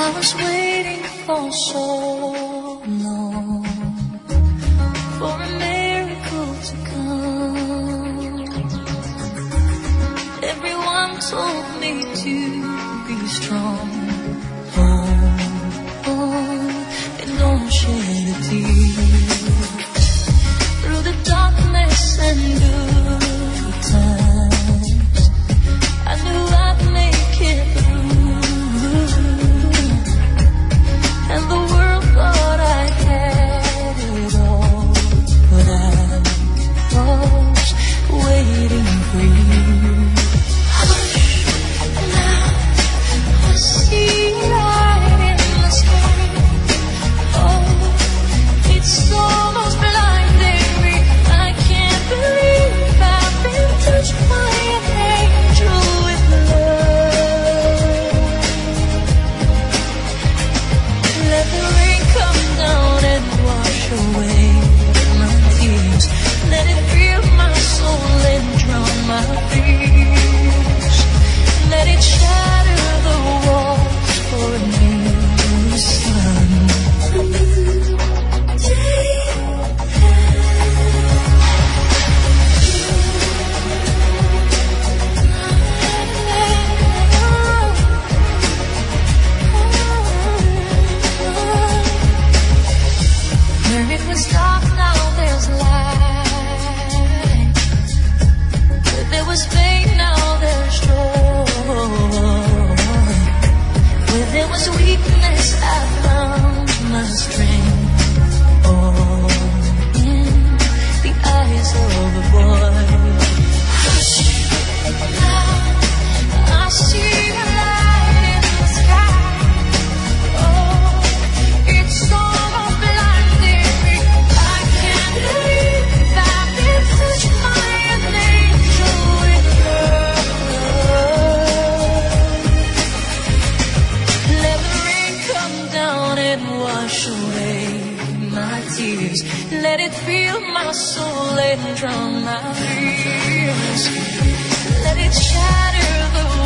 I was waiting for so long for a miracle to come. Everyone told me to be strong. And don't shed a tear. Through the darkness and good times, I knew I'd make it through. And the world thought I had it all, but I was waiting for you. Hush, now I see light in the sky. Oh, it's almost blinding me. I can't believe I've been touched by an angel with love. Let the rain come down and wash away my tears. Let it fill my soul and drown my fears. Let it shatter the walls for a new sun. Where it was dark, now there's light. Where there was pain, now there's joy. Where there was weakness, I found my strength. Oh, in the eyes of a boy. Hush, now I see a light in the sky. Oh, it's almost blinding me. I can't believe I've been touched by an angel with love. Let the rain come down and wash away my tears. Let it fill my soul and drown my fears. Let it shatter the